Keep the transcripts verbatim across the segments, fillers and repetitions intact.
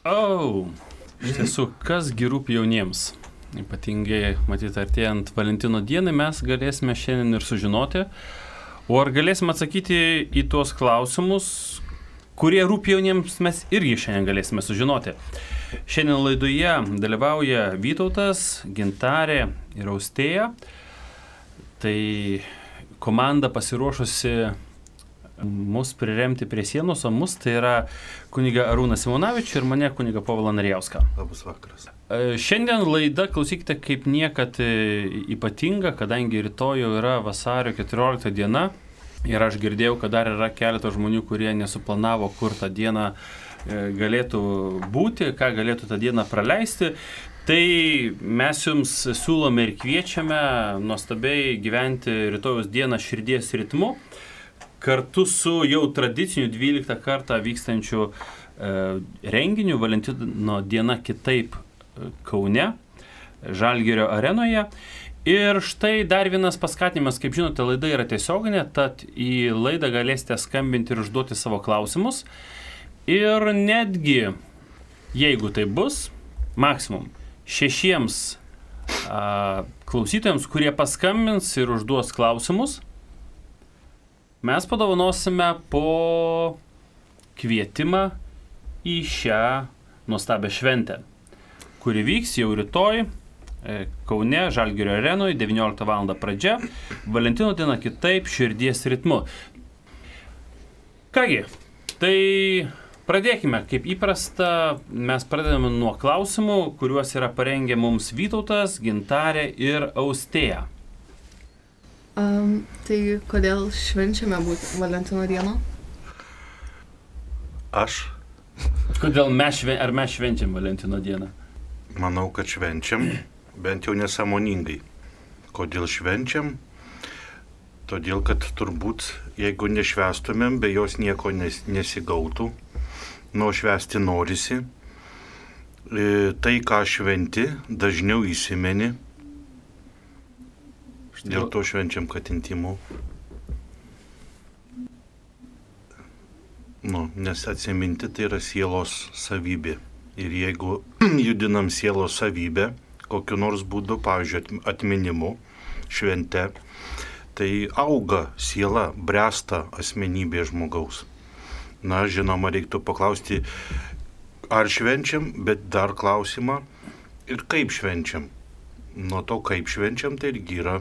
O, oh, iš tiesų, kas gi rūpi jauniems? Ypatingai, matyt, artėjant Valentino dienai mes galėsime šiandien ir sužinoti, o ar galėsime atsakyti į tuos klausimus, kurie rūpi jauniems, mes irgi šiandien galėsime sužinoti. Šiandien laidoje dalyvauja Vytautas, Gintarė ir Austėja. Tai komanda pasiruošusi mus priremti prie sienos, o mus tai yra kuniga Arūną Simonavičių ir mane kuniga Povilą Narijauską. Labas vakaras. Šiandien laida, klausykite, kaip niekad ypatinga, kadangi rytoj jau yra vasario keturiolikta diena ir aš girdėjau, kad dar yra keletas žmonių, kurie nesuplanavo, kur tą dieną galėtų būti, ką galėtų tą dieną praleisti. Tai mes jums siūlome ir kviečiame nuostabiai gyventi rytojus dieną širdies ritmu, kartu su jau tradiciniu dvyliktą kartą vykstančiu e, renginiu Valentino diena kitaip Kaune, Žalgirio arenoje. Ir štai dar vienas paskatinimas, kaip žinote, laida yra tiesioginė, tad į laidą galėsite skambinti ir užduoti savo klausimus. Ir netgi, jeigu tai bus, maksimum šešiems a, klausytojams, kurie paskambins ir užduos klausimus, mes padovanosime po kvietimą į šią nuostabią šventę, kuri vyks jau rytoj Kaune, Žalgirio arenoje, devynioliktą valandą pradžia, Valentino diena kitaip, širdies ritmu. Kągi, tai pradėkime. Kaip įprasta, mes pradedame nuo klausimų, kuriuos yra parengę mums Vytautas, Gintarė ir Austėja. Um, tai kodėl švenčiame būti Valentino dieną? Aš? Kodėl mes šven... Ar mes švenčiam Valentino dieną? Manau, kad švenčiam, bent jau nesąmoningai. Kodėl švenčiam? Todėl, kad turbūt, jeigu nešvęstumėm, be jos nieko nes, nesigautų. Nuo švęsti norisi. E, tai, ką šventi, dažniau įsimeni. Dėl to švenčiam, kad intymu. Nu, nes atsiminti tai yra sielos savybė. Ir jeigu judinam sielos savybę, kokiu nors būdu, pavyzdžiui, atminimu, švente, tai auga siela, bręsta asmenybė žmogaus. Na, žinoma, reiktų paklausti, ar švenčiam, bet dar klausimą ir kaip švenčiam. Nuo to, kaip švenčiam, tai irgi yra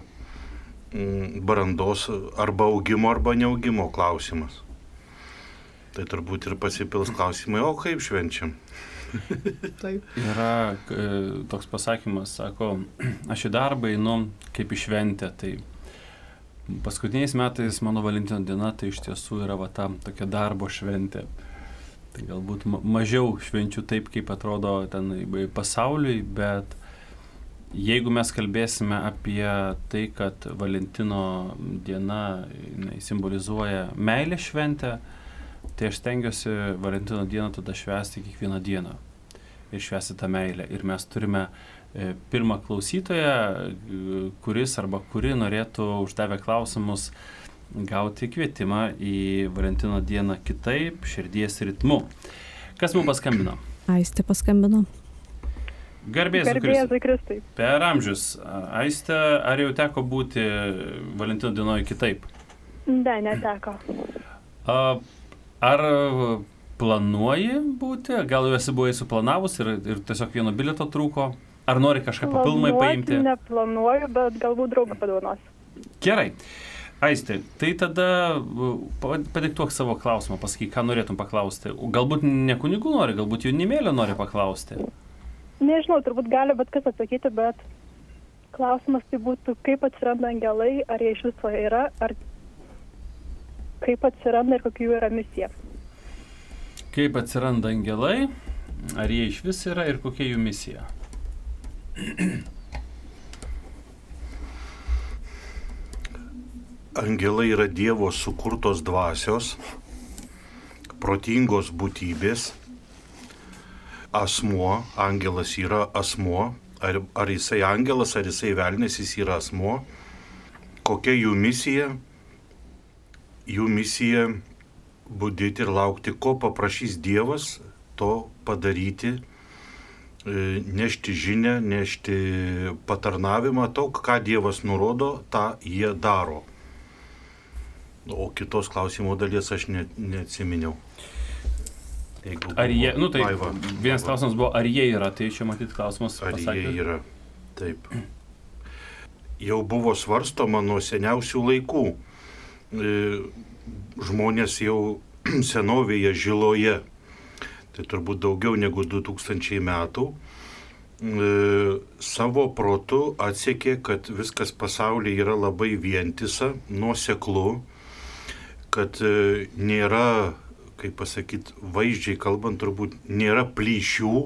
brandos arba augimo arba neaugimo klausimas. Tai turbūt ir pasipils klausimai, o kaip švenčiam? Taip. Yra e, toks pasakymas, sako, aš į darbą einu kaip į šventę. Tai paskutiniais metais mano Valentino diena tai iš tiesų yra va ta tokia darbo šventė. Tai galbūt ma- mažiau švenčiu taip, kaip atrodo ten pasauliui, bet jeigu mes kalbėsime apie tai, kad Valentino diena jinai simbolizuoja meilę šventę, tai aš stengiuosi Valentino dieną tada švęsti kiekvieną dieną ir švęsti tą meilę. Ir mes turime e, pirmą klausytoją, kuris arba kuri norėtų uždavę klausimus gauti kvietimą į Valentino dieną kitaip, širdies ritmu. Kas mums paskambino? Aistė paskambino. Garbės Jėzui Kristui. Per amžius. Aiste, ar jau teko būti Valentino dienoje kitaip? Ne, neteko. A, ar planuoji būti? Gal jau esi buvai suplanavus ir, ir tiesiog vieno bilieto trūko? Ar nori kažką papildomai paimti? Neplanuoju, bet galbūt draugą padovanosiu. Gerai. Aiste, tai tada padiktuok savo klausimą, pasakyk, ką norėtum paklausti. Galbūt ne kunigų nori, galbūt jaunimėlio nori paklausti. Nežinau, turbūt gali bet kas atsakyti, bet klausimas tai būtų, kaip atsiranda angelai, ar jie iš viso yra, ar kaip atsiranda ir kokia jų yra misija. Kaip atsiranda angelai, ar jie iš vis yra ir kokia jų misija? Angelai yra Dievo sukurtos dvasios, protingos būtybės. Asmuo, angelas yra asmuo, ar, ar jisai angelas, ar jisai velnis, jis yra asmuo. Kokia jų misija? Jų misija budėti ir laukti, ko paprašys Dievas to padaryti, nešti žinę, nešti patarnavimą, to, ką Dievas nurodo, tą jie daro. O kitos klausimo dalies aš ne, neatsiminiau. Jeigu ar jie, nu tai vaiva, vienas vaiva. klausimas buvo, ar jie yra, tai čia matyt klausimas Ar pasakė. jie yra, taip. Jau buvo svarstoma nuo seniausių laikų. Žmonės jau senovėje Žiloje, tai turbūt daugiau negu du tūkstančiai metų, savo protu atsekė, kad viskas pasaulyje yra labai vientisa, nuoseklu, kad nėra, kaip pasakyti, vaizdžiai kalbant, turbūt nėra plyšių,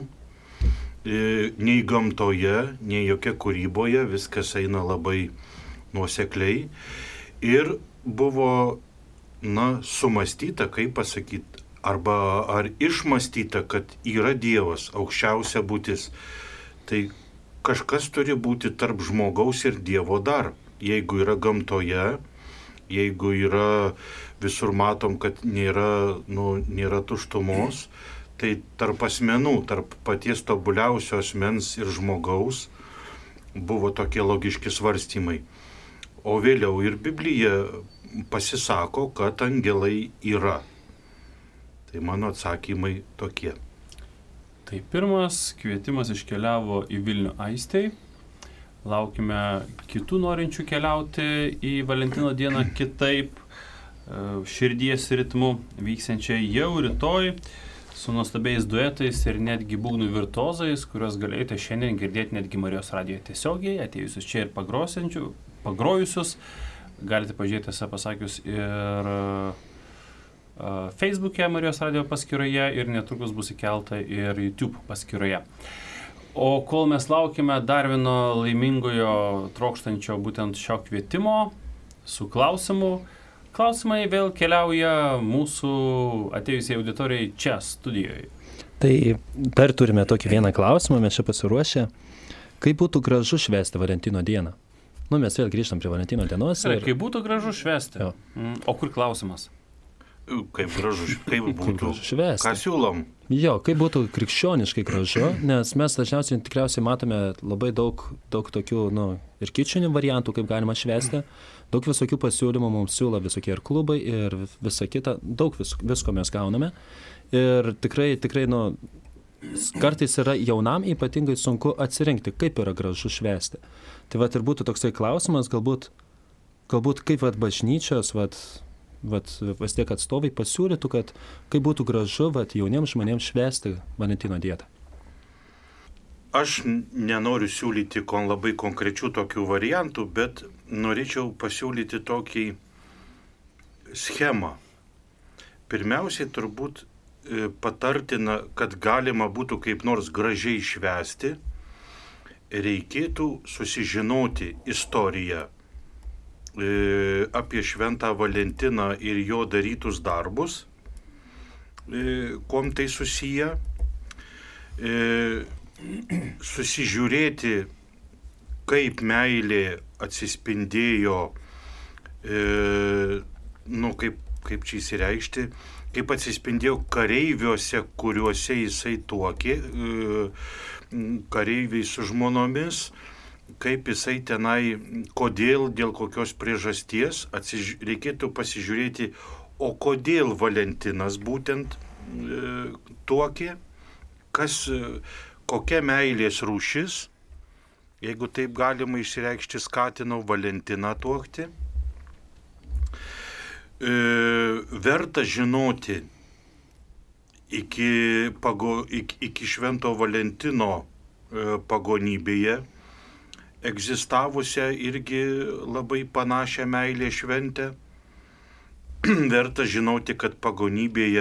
nei gamtoje, nei jokia kūryboje, viskas eina labai nuosekliai. Ir buvo, na, sumastyta, kaip pasakyti, arba ar išmastyta, kad yra Dievas, aukščiausia būtis. Tai kažkas turi būti tarp žmogaus ir Dievo dar. Jeigu yra gamtoje, jeigu yra, visur matom, kad nėra, nu, nėra tuštumos, tai tarp asmenų, tarp paties tobuliausio asmens ir žmogaus buvo tokie logiški svarstymai. O vėliau ir Biblija pasisako, kad angelai yra. Tai mano atsakymai tokie. Tai pirmas kvietimas iškeliavo į Vilnių Aistei. Laukime kitų norinčių keliauti į Valentino dieną kitaip, širdies ritmu, vyksiančiai jau rytoj, su nuostabiais duetais ir netgi būgnų virtuozais, kuriuos galėjote šiandien girdėti netgi Marijos radijoje tiesiogiai, atėjusius čia ir pagrojusius. Galite pažiūrėti, esą pasakius, ir uh, Facebook'e Marijos radijo paskyroje ir netrukus bus įkelta ir YouTube paskyroje. O kol mes laukime dar vieno laimingojo, trokštančio būtent šio kvietimo su klausimu, klausimai vėl keliauja mūsų atėjusiai auditorijai čia studijoje. Tai dar turime tokį vieną klausimą, mes čia pasiruošę. Kaip būtų gražu švęsti Valentino dieną? Nu, mes vėl grįžtam prie Valentino dienos. Ir... Kaip būtų gražu švęsti? Jo. O kur klausimas? Kaip gražu, kaip būtų švęsti? Ką siūlom? Jo, kaip būtų krikščioniškai gražu, nes mes dažniausiai tikriausiai matome labai daug, daug tokių, nu, ir kičinių variantų, kaip galima švęsti. Daug visokių pasiūlymų mums siūlo visokie ir klubai ir visa kita, daug vis, visko mes gauname. Ir tikrai, tikrai, nu, kartais yra jaunam ypatingai sunku atsirinkti, kaip yra gražu švęsti. Tai vat ir būtų toksai klausimas, galbūt, galbūt kaip vat bažnyčios, vat, vat vis tiek atstovai pasiūlytų, kad kaip būtų gražu vat jauniems žmonėms švęsti Valentino dieną. Aš nenoriu siūlyti kon labai konkrečių tokių variantų, bet norėčiau pasiūlyti tokį schemą. Pirmiausiai turbūt patartina, kad galima būtų kaip nors gražiai švęsti, reikėtų susižinoti istoriją apie šventą Valentiną ir jo darytus darbus, kuom tai susiję, susižiūrėti, kaip meilė atsispindėjo, nu, kaip, kaip čia įsireikšti, kaip atsispindėjo kareiviuose, kuriuose jisai tuokė, kareiviai su žmonomis, kaip jisai tenai, kodėl, dėl kokios priežasties, atsiž... reikėtų pasižiūrėti, o kodėl Valentinas būtent e, tuokė, kas, kokia meilės rūšis, jeigu taip galima išsireikšti, skatinau Valentiną tuokti. E, verta žinoti iki, pago, iki, iki švento Valentino e, pagonybėje egzistavusią irgi labai panašią meilę šventę. Verta žinoti, kad pagonybėje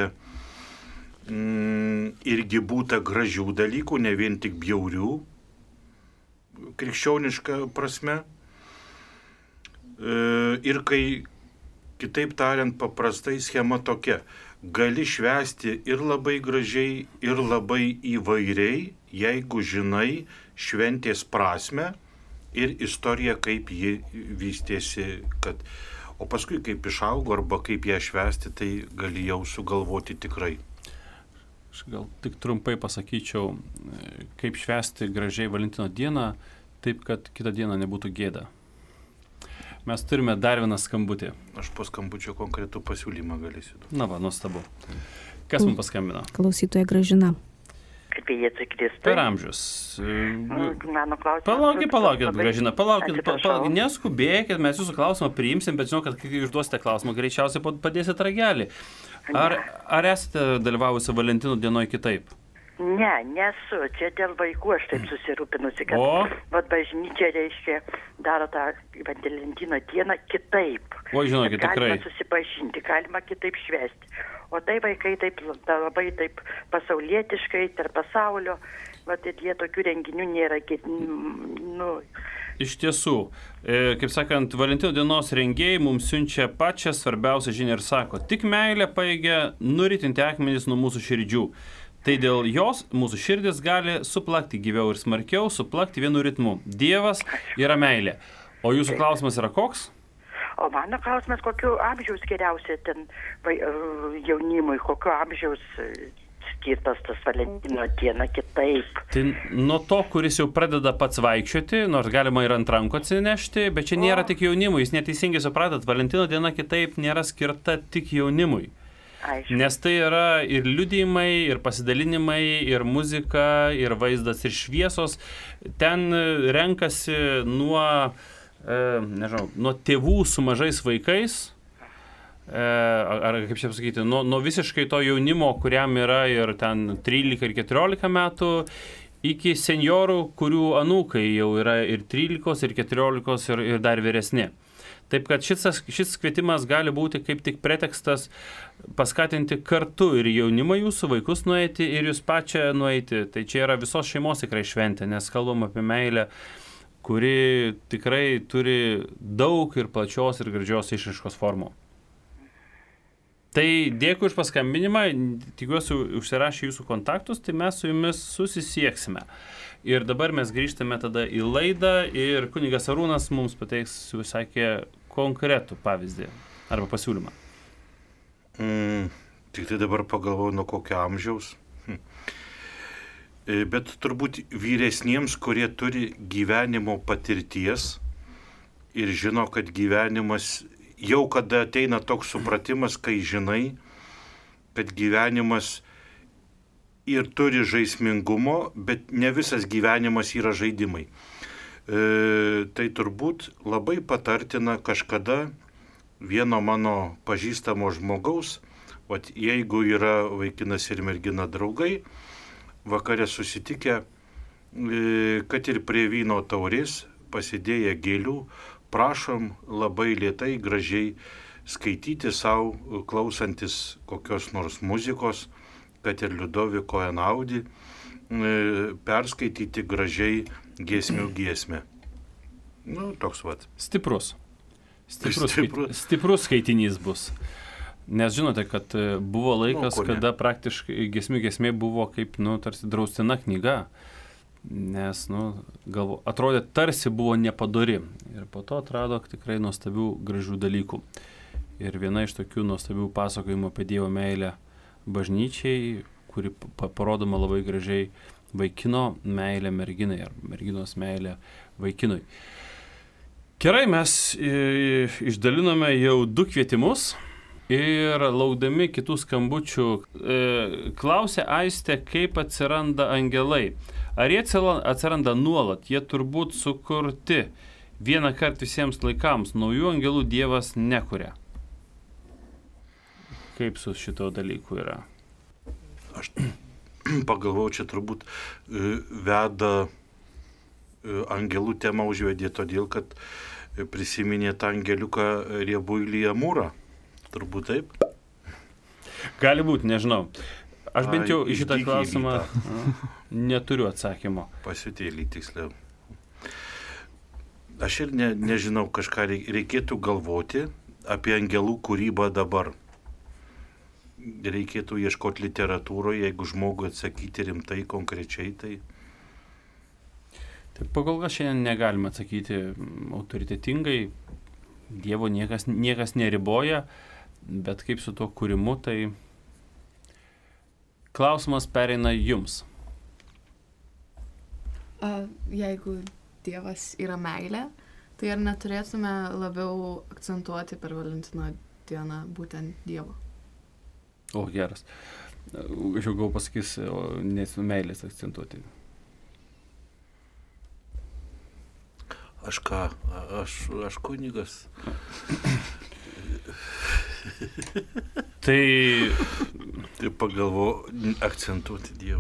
mm, irgi būta gražių dalykų, ne vien tik bjaurių, krikščioniška prasme. E, ir kai, kitaip tariant, paprastai schema tokia, gali švęsti ir labai gražiai, ir labai įvairiai, jeigu žinai šventės prasme ir istorija, kaip ji vystėsi, kad, o paskui kaip išaugo arba kaip ją švęsti, tai gali jau sugalvoti tikrai. Aš gal tik trumpai pasakyčiau, kaip švęsti gražiai Valentino dieną, taip, kad kitą dieną nebūtų gėda. Mes turime dar vieną skambutį. Aš po skambučio konkretų pasiūlymą galėsiu. Na va, nuostabu. Kas mums paskambino? Klausytoja Gražina. Kaip Jėzui Kristui. Per amžius. Mano klausimas. Palaukit, palaukit, labai- Gražina, palaukit, pa- Atsiprašau. palaukit, neskubėkit, mes jūsų klausimą priimsim, bet žinau, kad kai išduosite klausimą, greičiausiai pa- padėsit ragelį. Ar, ar esate dalyvavusi Valentino dienoje kitaip? Ne, nesu. Čia dėl vaikų aš taip susirūpinusi, kad O? vat bažnyčia, reiškia, daro tą Valentino dieną kitaip. Oi, žinokit, Kad tikrai. Galima susipažinti, galima kitaip švęsti. O tai vaikai taip ta labai taip pasaulietiškai, tarp pasaulio, vat ir jie tokių renginių nėra, kit- nu, Iš tiesų, e, kaip sakant, Valentino dienos rengėjai mums siunčia pačią svarbiausią žinią ir sako, tik meilė pajėgia nuritinti akmenis nuo mūsų širdžių. Tai dėl jos mūsų širdis gali suplakti gyviau ir smarkiau, suplakti vienu ritmu. Dievas yra meilė. O jūsų klausimas yra koks? O mano klausimas, kokio amžiaus geriausia ten vai, jaunimui, kokio amžiaus e, skirtas tas Valentino diena kitaip. Tai nuo to, kuris jau pradeda pats vaikščioti, nors galima ir ant rankų atsinešti, bet čia nėra tik jaunimui. Jūs neteisingai supratat, Valentino diena kitaip nėra skirta tik jaunimui. Aišku. Nes tai yra ir liudijimai, ir pasidalinimai, ir muzika, ir vaizdas, ir šviesos. Ten renkasi nuo, e, nežinau, nuo tėvų su mažais vaikais, e, ar kaip čia pasakyti, nuo, nuo visiškai to jaunimo, kuriam yra ir ten trylika ir keturiolika metų, iki seniorų, kurių anūkai jau yra ir trylikos, ir keturiolikos, ir, ir dar vyresni. Taip kad šis, šis kvietimas gali būti kaip tik pretekstas paskatinti kartu ir jaunimą jūsų vaikus nueiti, ir jūs pačią nueiti. Tai čia yra visos šeimos tikrai šventė, nes kalbam apie meilę, kuri tikrai turi daug ir plačios ir gražios išraiškos formų. Tai dėkui už paskambinimą, tikiuosi užsirašę jūsų kontaktus, tai mes su jumis susisieksime. Ir dabar mes grįžtame tada į laidą ir kunigas Arūnas mums pateiks, jūs sakė, konkretų pavyzdį arba pasiūlymą. Mm, tik tai dabar pagalvoju, nuo kokio amžiaus. Hm. E, Bet turbūt vyresniems, kurie turi gyvenimo patirties ir žino, kad gyvenimas, jau kada ateina toks supratimas, kai žinai, kad gyvenimas ir turi žaismingumo, bet ne visas gyvenimas yra žaidimai. E, tai turbūt labai patartina kažkada vieno mano pažįstamo žmogaus, vat, jeigu yra vaikinas ir mergina draugai, vakare susitikę, e, kad ir prie vyno taurės, pasidėję gėlių, prašom labai lėtai, gražiai skaityti savo, klausantis kokios nors muzikos, kad ir Liudoviko Einaudi, perskaityti gražiai giesmių giesmę. Nu, toks vat. Stiprus. Stiprus, Stiprus. stiprus skaitinys bus. Nes žinote, kad buvo laikas, Nu, ko ne. kada praktiškai giesmių giesmė buvo kaip, nu, tarsi draustina knyga. Nes, nu, galvo, atrodė, tarsi buvo nepadori. Ir po to atrado tikrai nuostabių gražių dalykų. Ir viena iš tokių nuostabių pasakojimų apie Dievo meilę bažnyčiai, kuri pa- parodoma labai gražiai, vaikino meilė merginai ar merginos meilė vaikinui. Gerai, mes e, išdalinome jau du kvietimus ir laukdami kitų skambučių e, klausė Aistė, kaip atsiranda angelai. Ar jie atsila- atsiranda nuolat? Jie turbūt sukurti vieną kartą visiems laikams. Naujų angelų Dievas nekuria. Kaip su šito dalyku yra? Aš pagalvojau, čia turbūt e, veda e, angelų temą užvedė todėl, kad e, prisiminė tą angeliuką Riebuilį Amūrą. Turbūt taip. Gali būti, nežinau. Aš bent jau Ai, į šitą išdykiai klausimą rytą. a, neturiu atsakymo. Pasiutėlį tiksliau. Aš ir ne, nežinau, kažką rei- reikėtų galvoti apie angelų kūrybą dabar. Reikėtų ieškoti literatūroje, jeigu žmogui atsakyti rimtai, konkrečiai, tai Tai pakol kas šiandien negalime atsakyti mm, autoritetingai. Dievo niekas, niekas neriboja, bet kaip su to kūrimu, tai klausimas pereina jums. A, jeigu Dievas yra meilė, tai ar neturėtume labiau akcentuoti per Valentino dieną būtent Dievo? O, geras. Aš jau gal pasakys, nes meilės akcentuoti. Aš ką, aš, aš kunigas. Tai... Tai pagalvo, akcentuoti Dievą.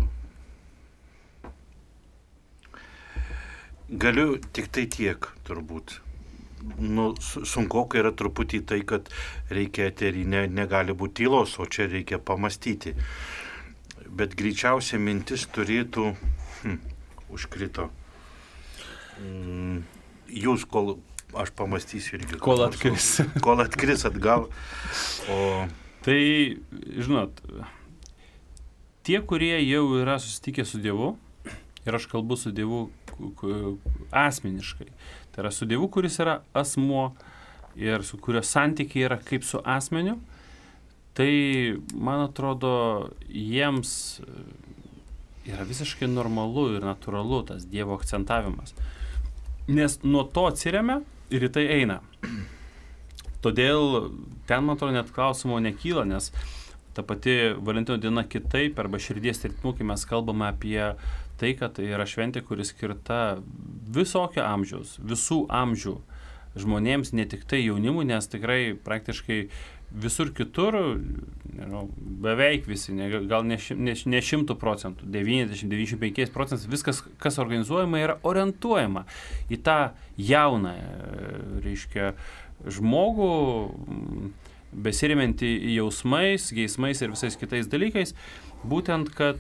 Galiu tik tai tiek, turbūt. Nu, sunku, kai yra truputį tai, kad reikia eterį, ne, negali būti tylos, o čia reikia pamastyti. Bet greičiausiai mintis turėtų... Hm, užkrito. Mm, jūs, kol aš pamastysiu irgi. Kol atkris. Kol atkris atgal. O... Tai, žinot, tie, kurie jau yra susitikę su Dievu, ir aš kalbu su Dievu asmeniškai. Tai yra su Dievu, kuris yra asmuo ir su kurio santykiai yra kaip su asmeniu, tai, man atrodo, jiems yra visiškai normalu ir natūralu tas Dievo akcentavimas. Nes nuo to atsiriame ir į tai eina. Todėl ten, man atrodo, net klausimo nekyla, nes ta pati Valentino diena kitaip, arba širdies ritmu, kai mes kalbame apie tai, kad tai yra šventė, kuris skirta visokio amžiaus, visų amžių žmonėms, ne tik tai jaunimui, nes tikrai praktiškai visur kitur, nežinau, beveik visi, ne, gal ne, ne, ne šimtų procentų, devyniasdešimt devyniasdešimt penki procentų, viskas, kas organizuojama, yra orientuojama į tą jauną, reiškia, žmogų, besiremiantį jausmais, geismais ir visais kitais dalykais, būtent, kad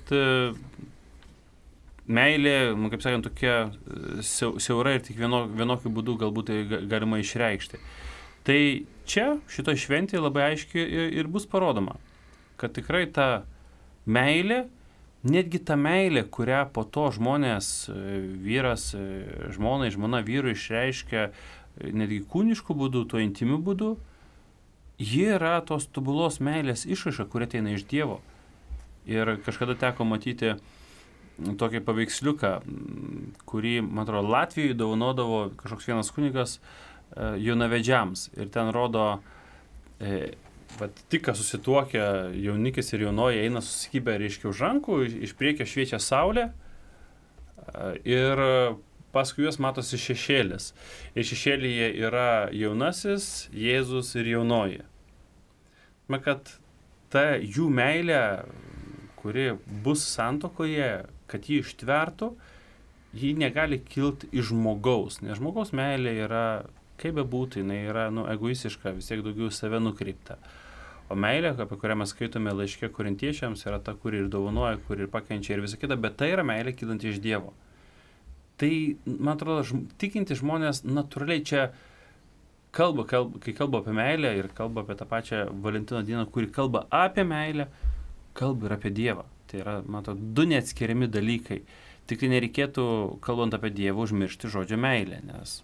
meilė, nu, kaip sakant, tokia siaura ir tik vieno, vienokiu būdu galbūt tai galima išreikšti. Tai čia, šitoje šventėje labai aiškiai ir bus parodoma, kad tikrai ta meilė, netgi ta meilė, kurią po to žmonės, vyras, žmona, žmona vyrui išreiškia netgi kūniškų būdų, tuo intimiu būdu, ji yra tos tobulos meilės išraiška, kuri ateina iš Dievo. Ir kažkada teko matyti tokį paveiksliuką, kurį, man atrodo, Latvijoje dovanodavo kažkoks vienas kunigas jaunavedžiams. Ir ten rodo, e, vat, tik ką susituokę jaunikis ir jaunoji eina susikibę, reiškia, už rankų, iš priekio šviečia saulė ir paskui juos matosi šešėlis. Ir šešėlyje yra jaunasis, Jėzus ir jaunoji. Man, kad ta jų meilė, kuri bus santuokoje, kad jį ištvertų, ji negali kilti iš žmogaus. Nes žmogaus meilė yra, kaip bebūtų, jinai yra nu, egoistiška, vis tiek daugiau save nukreipta. O meilė, apie kurią mes skaitome laiške korintiečiams, yra ta, kuri ir dovanoja, kuri ir pakenčia ir visą kitą, bet tai yra meilė kylanti iš Dievo. Tai, man atrodo, žm- tikinti žmonės natūraliai čia kalba, kalba, kai kalba apie meilę ir kalba apie tą pačią Valentino dieną, kuri kalba apie meilę, kalba ir apie Dievą. Tai yra, man atrodo, du neatskiriami dalykai. Tik tai nereikėtų, kalbant apie Dievą, užmiršti žodžio meilę, nes...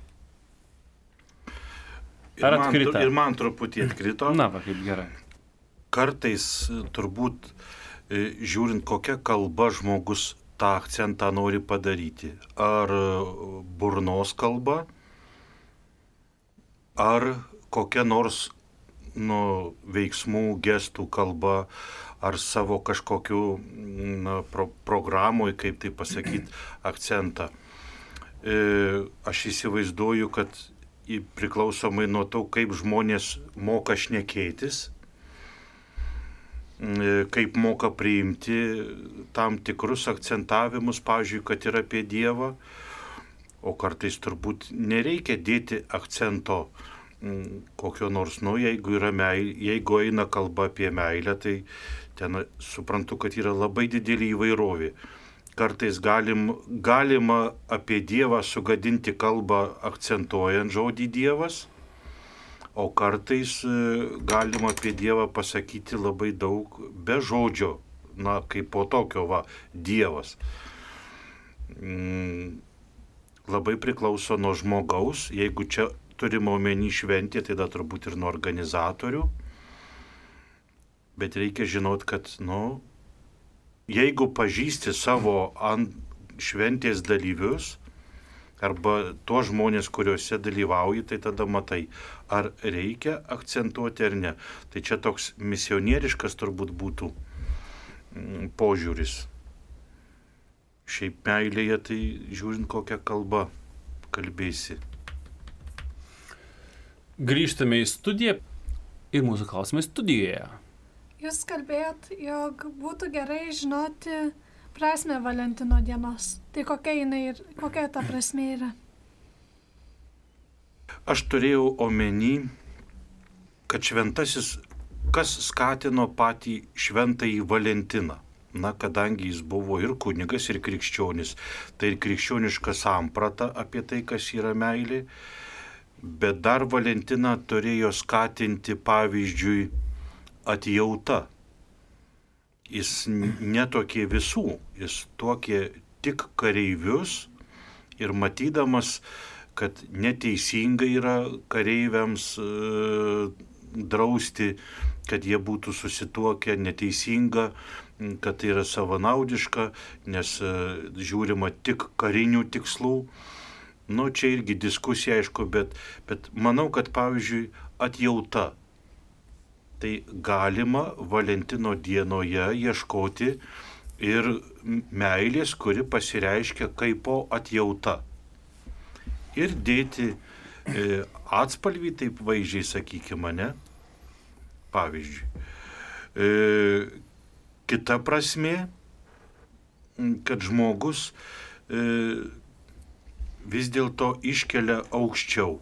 Ir man, ir man truputį atkrito. Na, va, kaip gerai. Kartais turbūt, žiūrint, kokia kalba žmogus tą akcentą nori padaryti. Ar burnos kalba, ar kokia nors nu, veiksmų, gestų kalba, ar savo kažkokiu na, pro, programui, kaip tai pasakyti, akcentą. E, aš įsivaizduoju, kad priklausomai nuo to, kaip žmonės moka šnekėtis, kaip moka priimti tam tikrus akcentavimus, pavyzdžiui, kad yra apie Dievą, o kartais turbūt nereikia dėti akcento kokio nors, nu, jeigu yra meilė, jeigu eina kalba apie meilę, tai ten suprantu, kad yra labai didelė įvairovė. Kartais galim, galima apie Dievą sugadinti kalbą akcentuojant žodį Dievas, o kartais galima apie Dievą pasakyti labai daug be žodžio, na, kaip po tokio, va, Dievas. Mm, labai priklauso nuo žmogaus, jeigu čia turime omeny šventė, tai da turbūt ir nuo organizatorių, bet reikia žinot, kad, nu, jeigu pažįsti savo ant šventės dalyvius, arba tuos žmonės, kuriuose dalyvauji, tai tada matai, ar reikia akcentuoti ar ne. Tai čia toks misionieriškas turbūt būtų požiūris. Šiaip meilėje, tai žiūrint kokią kalbą kalbėsi. Grįžtame į studiją ir mūsų klausimai studijoje. Jūs kalbėjot, jog būtų gerai žinoti prasme Valentino dienos. Tai kokia jinai ir kokia ta prasme yra? Aš turėjau omeny, kad šventasis, kas skatino patį šventąjį Valentiną. Na, kadangi jis buvo ir kunigas, ir krikščionis, tai ir krikščioniška samprata apie tai, kas yra meilė, bet dar Valentiną turėjo skatinti, pavyzdžiui, atjauta. Jis netokė visų, jis tokė tik kareivius ir matydamas, kad neteisinga yra kareiviams e, drausti, kad jie būtų susituokę, neteisinga, kad tai yra savanaudiška, nes e, žiūrima tik karinių tikslų. Nu, čia irgi diskusija, aišku, bet, bet manau, kad pavyzdžiui atjauta. Tai galima Valentino dienoje ieškoti ir meilės, kuri pasireiškia kaipo atjauta. Ir dėti e, atspalvį, taip vaizdžiai sakykime, ne? Pavyzdžiui. E, kita prasmė, kad žmogus e, vis dėlto iškelia aukščiau.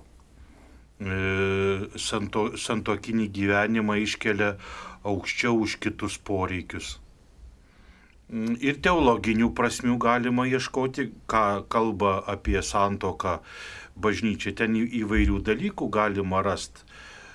Santo, santuokinį gyvenimą iškelia aukščiau už kitus poreikius. Ir teologinių prasmių galima ieškoti, ką kalba apie santuoką bažnyčia. Ten įvairių dalykų galima rasti,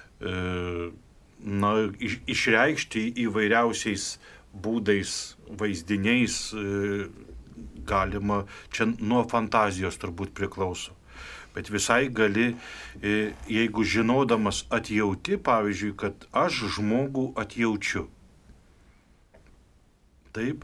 na, išreikšti įvairiausiais būdais, vaizdiniais, galima, čia nuo fantazijos turbūt priklauso. Bet visai gali, jeigu žinodamas atjauti, pavyzdžiui, kad aš žmogų atjaučiu. Taip,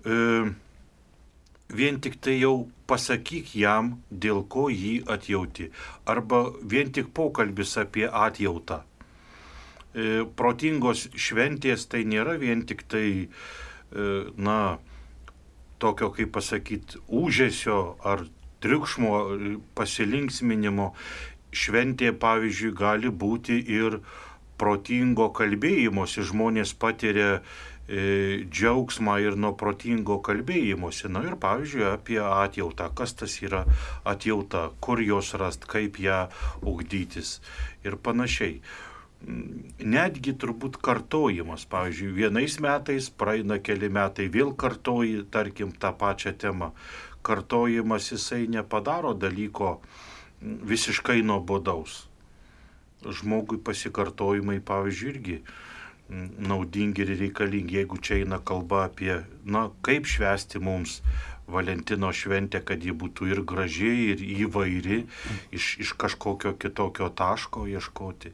vien tik tai jau pasakyk jam, dėl ko jį atjauti. Arba vien tik pokalbis apie atjautą. Protingos šventės tai nėra vien tik tai, na, tokio, kaip pasakyti, ūžesio ar triukšmo, pasilinksminimo. Šventė, pavyzdžiui, gali būti ir protingo kalbėjimosi. Žmonės patiria e, džiaugsmą ir nuo protingo kalbėjimosi. Na ir, pavyzdžiui, apie atjautą. Kas tas yra atjauta, kur jos rast, kaip ją ugdytis ir panašiai. Netgi turbūt kartojimas. Pavyzdžiui, vienais metais praeina keli metai, vėl kartoji, tarkim, tą pačią temą. Kartojimas jisai nepadaro dalyko visiškai nuobodaus. Žmogui pasikartojimai, pavyzdžiui, irgi naudingi ir reikalingi, jeigu čia eina kalba apie, na, kaip švęsti mums Valentino šventę, kad ji būtų ir graži, ir įvairi, iš, iš kažkokio kitokio taško ieškoti.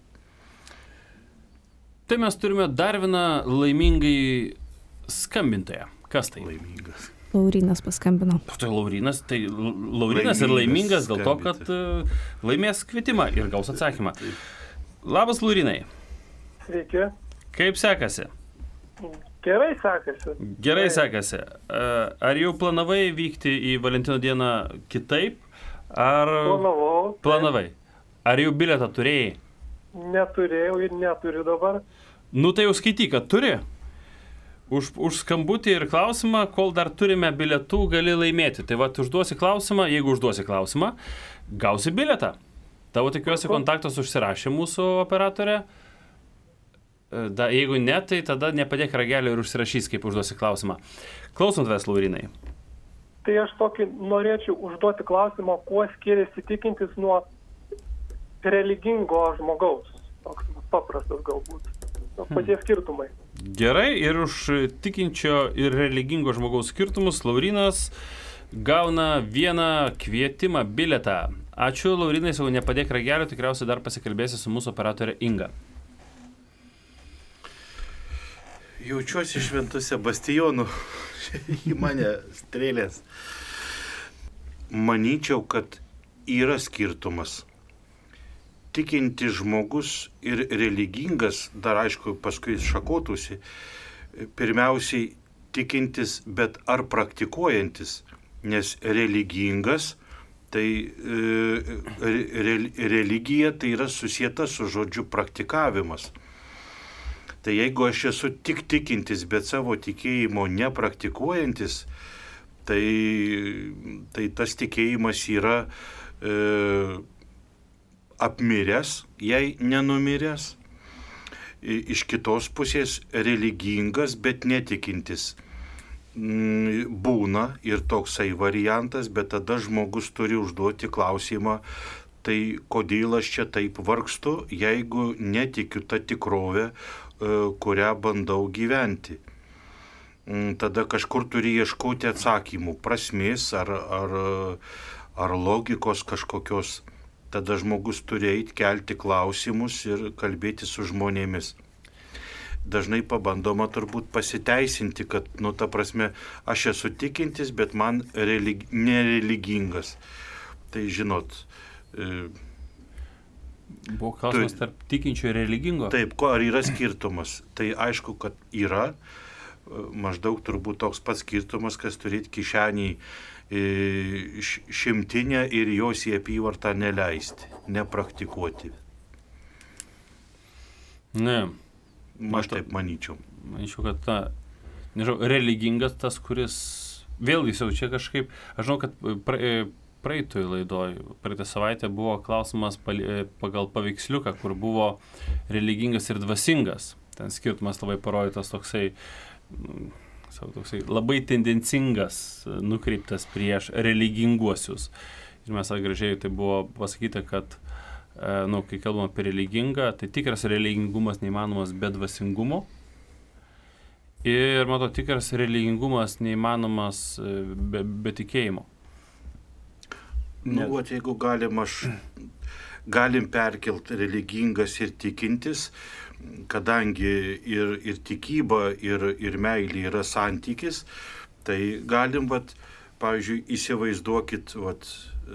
Tai mes turime dar vieną laimingai skambintoją. Kas tai? Laimingas. Laurynas paskambino. Tai Laurynas, tai Laurynas ir laimingas dėl to, kad uh, laimės kvietimą ir gaus atsakymą. Labas, Laurynai. Sveiki. Kaip sekasi? Gerai sekasi. Gerai sekasi. Uh, ar jau planavai vykti į Valentino dieną kitaip? Ar Planavau. Planavai. Ar jau bilietą turėjai? Neturėjau ir neturiu dabar. Nu tai jau skaityk, kad turi. Už, už skambutį ir klausimą, kol dar turime bilietų, gali laimėti. Tai va, užduosi klausimą, jeigu užduosi klausimą, gausi bilietą. Tavo tikiuosi kontaktas užsirašė mūsų operatorė. Da, jeigu ne, tai tada nepadėk ragelio ir užsirašys, kaip užduosi klausimą. Klausom tavęs, Laurynai. Tai aš tokį norėčiau užduoti klausimą, kuo skiriasi tikintis nuo religingo žmogaus. Toks paprastas galbūt. Paties skirtumai. Gerai, ir už tikinčio ir religingo žmogaus skirtumus Laurynas gauna vieną kvietimą bilietą. Ačiū, Laurynai, savo nepadėk ragelio, tikriausiai dar pasikalbėsi su mūsų operatorė Inga. Jaučiuosi Šventu Sebastijonu į mane strėlės. Manyčiau, kad yra skirtumas. Tikinti žmogus ir religingas, dar aišku, paskui šakotųsi, pirmiausiai tikintis, bet ar praktikuojantis, nes religingas, tai re, religija tai yra susieta su žodžiu praktikavimas. Tai jeigu aš esu tik tikintis, bet savo tikėjimo nepraktikuojantis, tai, tai tas tikėjimas yra e, apmiręs, jei nenumiręs. Iš kitos pusės religingas, bet netikintis. Būna ir toksai variantas, bet tada žmogus turi užduoti klausimą, tai kodėl aš čia taip vargstu, jeigu netikiu tą tikrovę, kurią bandau gyventi. Tada kažkur turi ieškoti atsakymų, prasmės ar, ar, ar logikos kažkokios. Tada žmogus turi eiti kelti klausimus ir kalbėti su žmonėmis. Dažnai pabandoma turbūt pasiteisinti, kad, nu, ta prasme, aš esu tikintis, bet man religi- nereligingas. Tai žinot... E, Buvo klausimas tarp tikinčio ir religingo? Taip, ko ar yra skirtumas? Tai aišku, kad yra. Maždaug turbūt toks pats skirtumas, kas turėti kišenį šimtinę ir jos į apyvartą neleisti, nepraktikuoti. Ne. Aš taip manyčiau. Manyčiau, kad ta, nežinau, religingas tas, kuris, vėlgi jau čia kažkaip, aš žinau, kad pra, praeitoj laidoj, praeitą savaitę buvo klausimas pagal paveiksliuką, kur buvo religingas ir dvasingas. Ten skirtumas labai parodytas toksai, toksai labai tendencingas, nukreiptas prieš religinguosius. Ir mes gražiai tai buvo pasakyta, kad, nu, kai kalbam apie religingą, tai tikras religingumas neįmanomas be dvasingumo. Ir, matau, tikras religingumas neįmanomas be, be tikėjimo. Nu, o jeigu galim, aš, galim perkelti religingas ir tikintis, kadangi ir, ir tikyba, ir, ir meilė yra santykis, tai galim, vat, pavyzdžiui, įsivaizduokit, vat,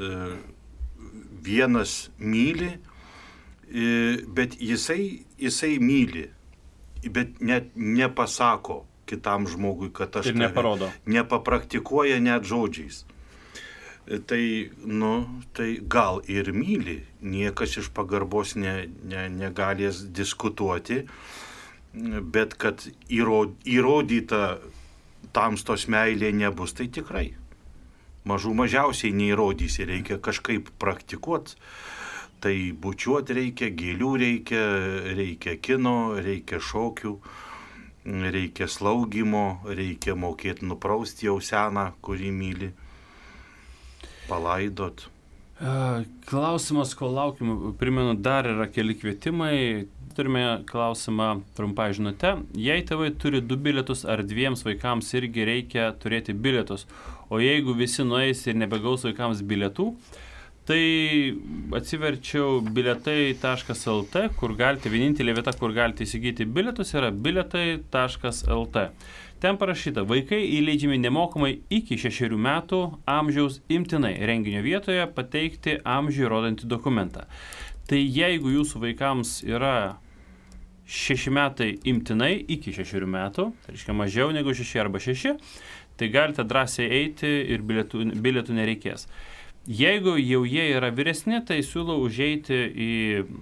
vienas myli, bet jisai, jisai myli, bet net nepasako kitam žmogui, kad aš ir neparodo. Nepapraktikuoja net žodžiais. Tai, nu, tai gal ir myli, niekas iš pagarbos ne, ne, negalės diskutuoti, bet kad įrodyta tamstos meilė nebus, tai tikrai. Mažų mažiausiai neįrodysi, reikia kažkaip praktikuoti, tai bučiuoti reikia, gėlių reikia, reikia kino, reikia šokių, reikia slaugimo, reikia mokėti nuprausti jau seną, kurį myli. Palaidot. Klausimas, kol laukim, primenu, dar yra keli kvietimai. Turime klausimą trumpai žinute. Jei tėvai turi du bilietus ar dviems vaikams irgi reikia turėti bilietus, o jeigu visi nueis ir nebegaus vaikams bilietų, tai atsiverčiau bilietai taškas el tė, kur galite, vienintelė vieta, kur galite įsigyti bilietus, yra bilietai taškas el tė. Ten parašyta, vaikai įleidžiami nemokamai iki šešerių metų amžiaus imtinai renginio vietoje pateikti amžių įrodantį dokumentą. Tai jeigu jūsų vaikams yra šeši metai imtinai iki šešerių metų, tai reiškia mažiau negu šeši arba šeši, tai galite drąsiai eiti ir bilietų, bilietų nereikės. Jeigu jau jie yra vyresni, tai siūlau užeiti į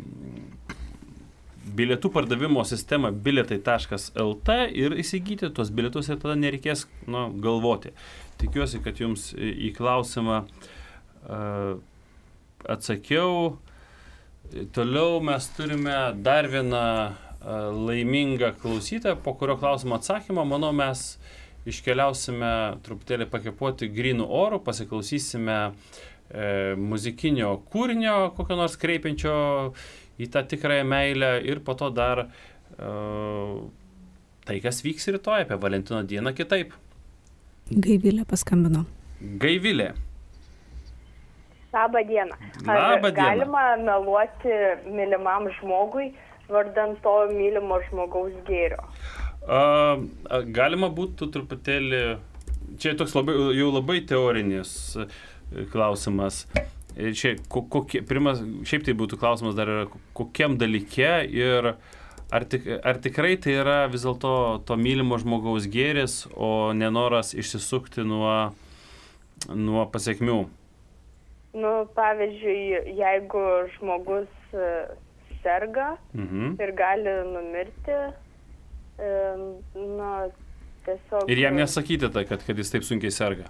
bilietų pardavimo sistemą bilietai taškas el tė ir įsigyti tuos bilietus ir tada nereikės, nu, galvoti. Tikiuosi, kad jums į klausimą uh, atsakiau. Toliau mes turime dar vieną uh, laimingą klausytoją, po kurio klausimo atsakymo, manau, mes iškeliausime truputėlį pakvėpuoti grynų orų, pasiklausysime e, muzikinio kūrinio, kokio nors kreipiančio į tą tikrąją meilę ir po to dar uh, tai, kas vyks rytoj apie Valentino dieną kitaip. Gaivilė paskambino. Gaivilė. Labą dieną. Ar Labą dieną. Galima meluoti mylimam žmogui vardan to mylimo žmogaus gėrio? Uh, galima būtų truputėlį čia toks labai, jau labai teorinis klausimas. Čia, kokie, pirmas, šiaip tai būtų klausimas dar yra, kokiam dalyke ir ar, tik, ar tikrai tai yra vis dėlto to mylimo žmogaus gėris, o nenoras išsisukti nuo, nuo pasiekmių. Nu, pavyzdžiui, jeigu žmogus serga mhm. ir gali numirti, nu, tiesiog... Ir jam nesakyti tai, kad, kad jis taip sunkiai serga.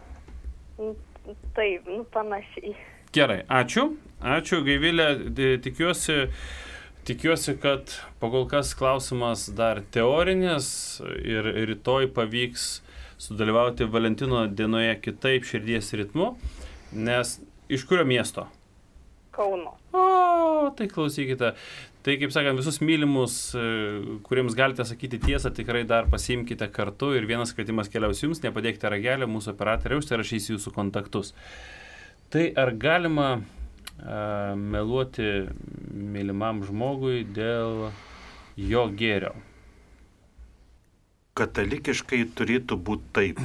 Taip, nu, panašiai. Gerai, ačiū. Ačiū, Gaivilė. Tikiuosi, tikiuosi, kad pakol kas klausimas dar teorinis ir rytoj pavyks sudalyvauti Valentino dienoje kitaip širdies ritmu, nes iš kurio miesto? Kauno. O, tai klausykite. Tai, kaip sakant, visus mylimus, kuriems galite sakyti tiesą, tikrai dar pasiimkite kartu ir vienas kvietimas keliaus jums, nepadėkite ragelio, mūsų operatoriai užsirašys jūsų kontaktus. Tai ar galima a, meluoti mylimam žmogui dėl jo gėrio? Katalikiškai turėtų būti taip.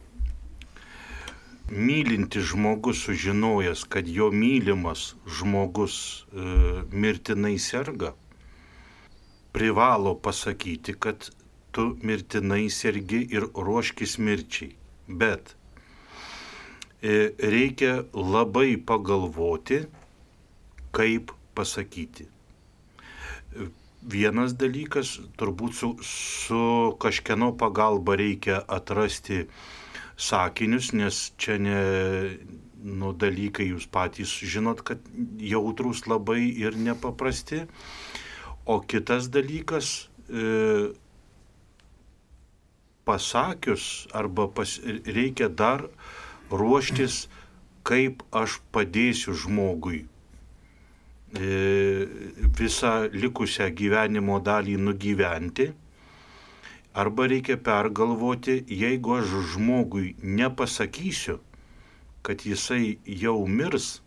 Mylintis žmogus sužinojęs, kad jo mylimas žmogus e, mirtinai serga, privalo pasakyti, kad tu mirtinai sergi ir ruoškis mirčiai. Bet e, reikia labai pagalvoti, kaip pasakyti. Vienas dalykas, turbūt su, su kažkieno pagalba reikia atrasti sakinius, nes čia ne, nu, dalykai jūs patys žinot, kad jautrus labai ir nepaprasti. O kitas dalykas, e, pasakius arba pas, reikia dar ruoštis, kaip aš padėsiu žmogui e, visą likusią gyvenimo dalį nugyventi. Arba reikia pergalvoti, jeigu aš žmogui nepasakysiu, kad jisai jau mirs,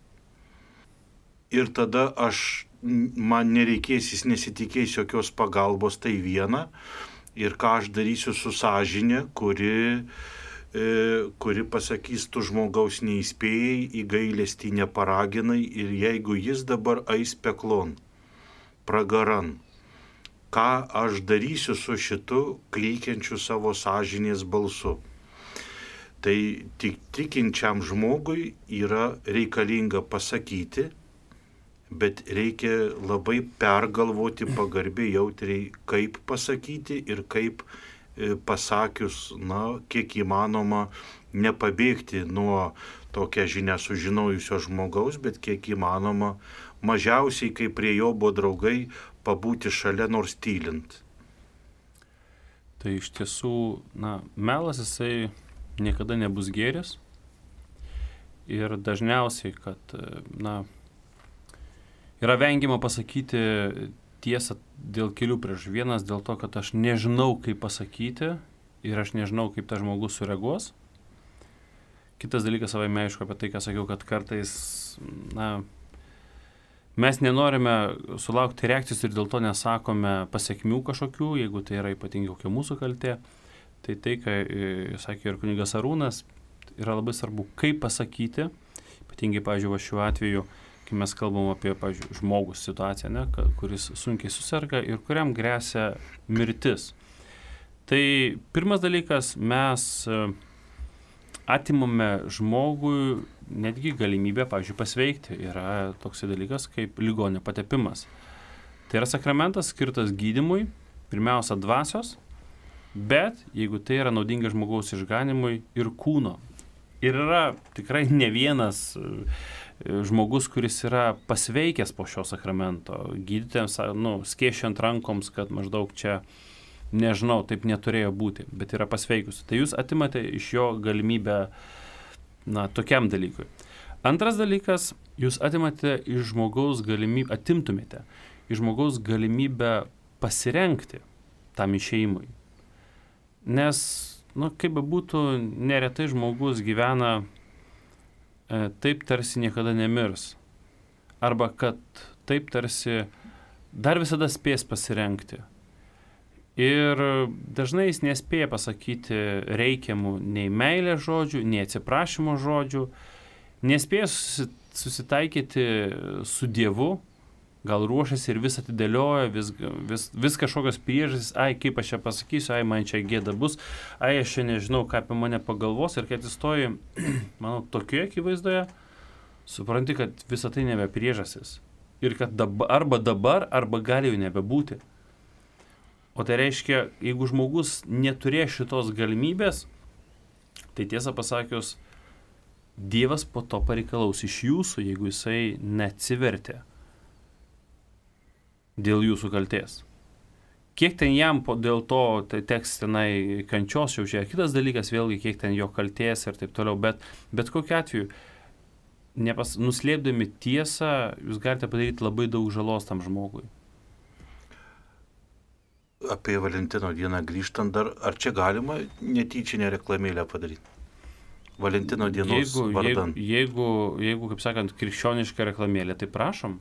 ir tada aš, man nereikės, jis nesitikės jokios pagalbos, tai viena, ir ką aš darysiu su sąžinė, kuri, e, kuri pasakys, tu žmogaus neįspėjai, į gailestį neparaginai, ir jeigu jis dabar eis peklon, pragaran, ką aš darysiu su šitu klykiančiu savo sąžinės balsu. Tai tik tikinčiam žmogui yra reikalinga pasakyti, bet reikia labai pergalvoti pagarbiai, jautriai, kaip pasakyti ir kaip pasakius, na, kiek įmanoma nepabėgti nuo tokią žinią sužinojusio žmogaus, bet kiek įmanoma mažiausiai, kaip prie Jobo draugai, pabūti šalia nors tylint. Tai iš tiesų, na, melas jisai niekada nebus gėris. Ir dažniausiai, kad, na, yra vengiama pasakyti tiesą dėl kelių priežasčių. Vienas dėl to, kad aš nežinau, kaip pasakyti ir aš nežinau, kaip tas žmogus sureaguos. Kitas dalykas, savaime aišku, apie tai, ką sakiau, kad kartais, na, mes nenorime sulaukti reakcijos ir dėl to nesakome pasiekmių kažkokių, jeigu tai yra ypatingai kokia mūsų kaltė. Tai tai, ką sakė ir kunigas Arūnas, yra labai svarbu, kaip pasakyti. Ypatingai, pavyzdžiui, šiuo atveju, kai mes kalbam apie, pavyzdžiui, žmogus situaciją, ne, kuris sunkiai suserga ir kuriam gresia mirtis. Tai pirmas dalykas, mes atimame žmogui netgi galimybę, pavyzdžiui, pasveikti. Yra toks dalykas kaip ligonio patepimas. Tai yra sakramentas skirtas gydymui, pirmiausia dvasios, bet jeigu tai yra naudinga žmogaus išganimui ir kūno. Ir yra tikrai ne vienas žmogus, kuris yra pasveikęs po šio sakramento. Gydytėms, nu, skėsčiant rankoms, kad maždaug čia, nežinau, taip neturėjo būti, bet yra pasveikusi. Tai jūs atimate iš jo galimybę, na, tokiam dalykui. Antras dalykas, jūs atimate iš žmogaus galimybę, atimtumėte iš žmogaus galimybę pasirengti tam išėjimui. Nes, nu, kaip be būtų, neretai žmogus gyvena e, taip tarsi niekada nemirs. Arba kad taip tarsi dar visada spės pasirengti. Ir dažnai jis nespėja pasakyti reikiamų nei meilės žodžių, nei atsiprašymo žodžių, nespėja susitaikyti su Dievu, gal ruošiasi ir vis atidėlioja, vis, vis, vis kažkokios priežastys, ai, kaip aš čia pasakysiu, ai, man čia gėda bus, ai, aš čia nežinau, ką apie mane pagalvos, ir kai atsistoji, manau, tokioje akivaizdoje, supranti, kad visa tai nebe priežastys. Ir kad dabar, arba dabar, arba gali jau nebebūti. O tai reiškia, jeigu žmogus neturės šitos galimybės, tai tiesą pasakius, Dievas po to pareikalaus iš jūsų, jeigu jisai neatsivertė dėl jūsų kaltės. Kiek ten jam po, dėl to tai teks tenai kančios jau žiūrėk. Kitas dalykas vėlgi, kiek ten jo kaltės ir taip toliau, bet, bet kokiu atveju, nepas, nuslėpdami tiesą, jūs galite padaryti labai daug žalos tam žmogui. Apie Valentino dieną grįžtant dar, ar čia galima netyčinę reklamėlę padaryti? Valentino dienos jeigu, vardan. Jeigu, jeigu, jeigu, kaip sakant, krikščioniška reklamėlė, tai prašom.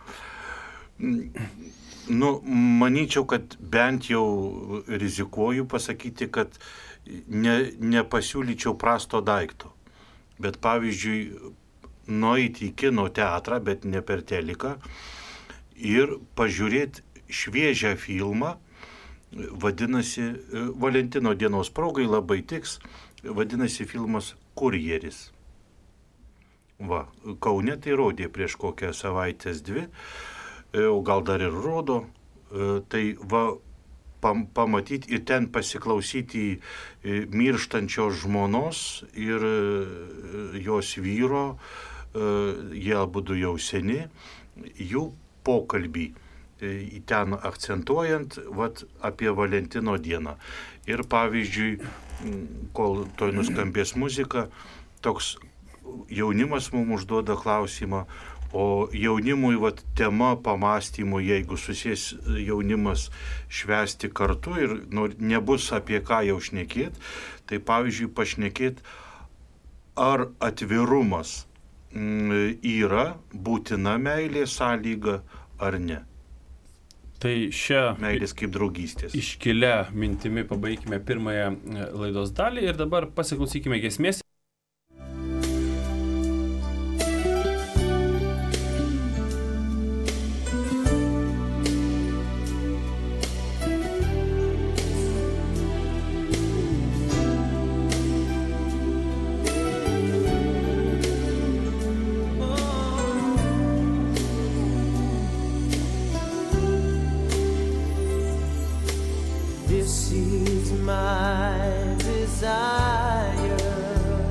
Nu, manyčiau, kad bent jau rizikuoju pasakyti, kad ne, nepasiūlyčiau prasto daikto. Bet pavyzdžiui, nueiti į kino teatrą, bet ne per teliką, ir pažiūrėti šviežią filmą, vadinasi, Valentino dienos progai labai tiks, vadinasi filmas Kurjeris. Va, Kaune tai rodė prieš kokią savaitės dvi, o gal dar ir rodo, tai va, pam, pamatyti ir ten pasiklausyti mirštančios žmonos ir jos vyro, jie abudu jau seni, jų pokalbį. Ten akcentuojant vat, apie Valentino dieną. Ir pavyzdžiui, kol toj nuskambės muzika, toks jaunimas mums užduoda klausimą, o jaunimui vat, tema pamastymų, jeigu susės jaunimas švęsti kartu ir nu, nebus apie ką jau šnekėti, tai pavyzdžiui pašnekėti, ar atvirumas m, yra būtina meilės sąlyga ar ne. Tai šią meilės kaip draugystės iškilia mintimi pabaigime pirmąją laidos dalį ir dabar pasiklausykime giesmės. This is my desire,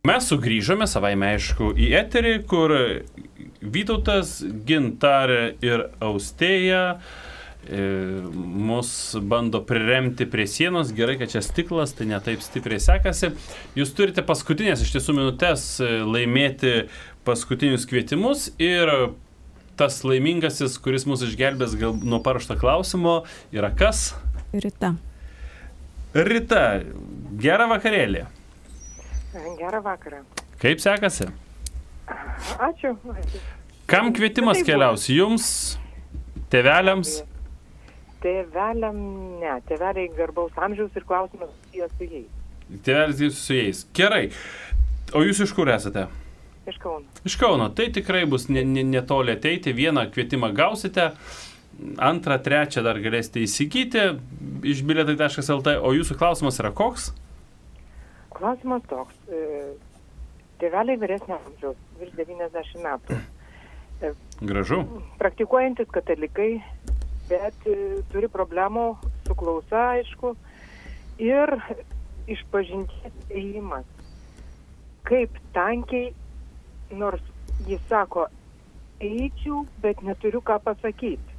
Mes sugrįžome savaime aišku į eterį, kur Vytautas, Gintarė ir Austėja e, mus bando priremti prie sienos. Gerai, kad čia stiklas, tai netaip stipriai sekasi. Jūs turite paskutinės iš tiesų minutės laimėti paskutinius kvietimus ir tas laimingasis, kuris mus išgelbės gal nuo parašto klausimo, yra kas? Rita. Rita, gerą vakarėlį. Gerą vakarą. Kaip sekasi? Ačiū. Kam kvietimas keliaus? Jums? Tėveliams? Tėveliam ne. Tėveliai garbaus amžiaus ir klausimas susijęs su jais. Tėvelis su jais. Gerai. O jūs iš kur esate? Iš Kauno. Iš Kauno. Tai tikrai bus netoli ne, ne ateiti. Vieną kvietimą gausite. Antrą, trečią dar galėsite įsigyti iš bilietai taškas el tė. O jūsų klausimas yra koks? Klausimas toks. Tėveliai vyresnio amžiaus, virš devyniasdešimt metų. Gražu. Praktikuojantis katalikai, bet turi problemų su klausa, aišku, ir išpažinties ėjimas. Kaip tankiai, nors jis sako, eičiau, bet neturiu ką pasakyti.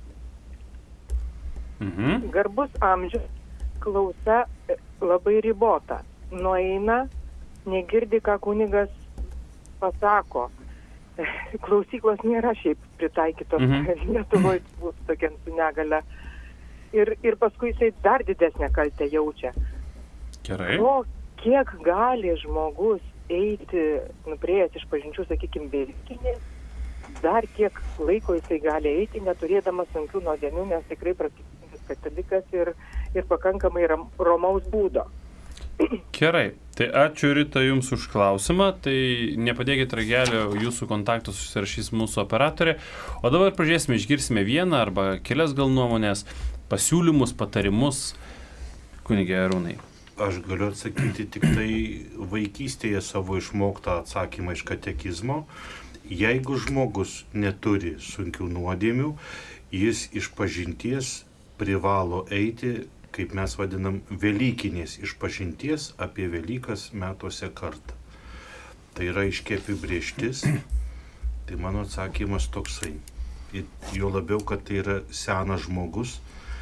Mhm. Garbus amžius, klausa labai ribota. Nueina, negirdi, ką kunigas pasako. Klausyklos nėra šiaip pritaikytos, mhm. Lietuvoje būtų tokiam su negale. Ir, ir paskui jisai dar didesnę kaltę jaučia. Gerai. O kiek gali žmogus eiti, nuprėjęs iš pažinčių, sakykime, vėlikinės, dar kiek laiko jisai gali eiti, neturėdamas sunkių nuodėmių, nes tikrai praktikuojantis katalikas ir, ir pakankamai ram, romaus būdo. Gerai, tai ačiū Rita Jums už klausimą, tai nepadėkit ragelio, jūsų kontaktus susirašys mūsų operatorė, o dabar pažiūrėsime, išgirsime vieną arba kelias gal nuomonės, pasiūlymus, patarimus, kunige Arūnai. Aš galiu atsakyti tik tai vaikystėje savo išmoktą atsakymą iš katekizmo. Jeigu žmogus neturi sunkių nuodėmių, jis iš pažinties privalo eiti, kaip mes vadinam, velykinės išpažinties apie Velykas metuose kartą. Tai yra aiškiai apibrėžtis, tai mano atsakymas toksai. Ir jo labiau, kad tai yra senas žmogus.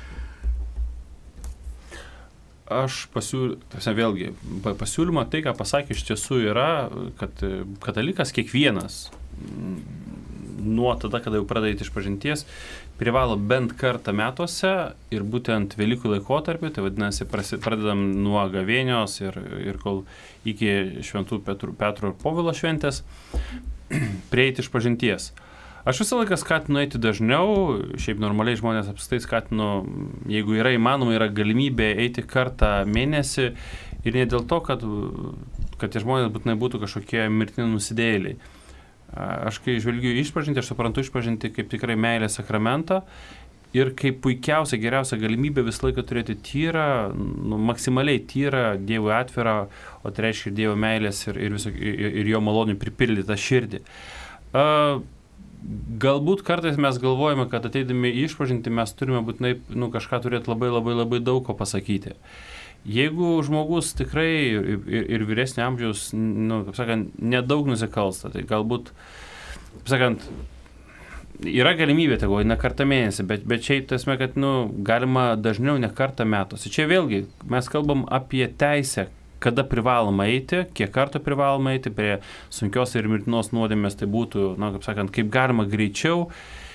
Aš pasiūlymą, vėlgi, pasiūlymą tai, ką pasakė iš tiesų yra, kad katalikas kiekvienas nuo tada, kada jau pradėti išpažinties, privalo bent kartą metuose ir būtent Velykų laikotarpį, tai vadinasi, pradedam nuo gavėnios ir, ir kol iki šventų Petro, Petro ir Povilo šventės, prieiti išpažinties. Aš visą laiką skatinu eiti dažniau, šiaip normaliai žmonės apstai skatinu, jeigu yra įmanoma, yra galimybė eiti kartą mėnesį ir ne dėl to, kad, kad tie žmonės būtinai būtų kažkokie mirtini nusidėjėliai. Aš kai žvelgiu išpažinti, aš suprantu išpažinti kaip tikrai meilės sakramentą ir kaip puikiausia, geriausia galimybė visą laiką turėti tyrą, nu, maksimaliai tyrą, Dievui atvirą, o tai reiškia ir Dievo meilės ir, ir, viso, ir, ir jo malonių pripildytą širdį. Uh, galbūt kartais mes galvojame, kad ateidami į išpažinti mes turime būtinai nu, kažką turėti labai labai labai daug ko pasakyti. Jeigu žmogus tikrai ir, ir, ir vyresnio amžiaus, nu, kaip sakant, nedaug nusikalsta, tai galbūt, kaip sakant, yra galimybė, tai ne kartą mėnesį, bet, bet šiaip tasme, kad nu, galima dažniau ne kartą metuose. Čia vėlgi mes kalbam apie teisę, kada privaloma eiti, kiek kartų privaloma eiti, prie sunkios ir mirtinos nuodėmės tai būtų, na, kaip sakant, kaip galima greičiau.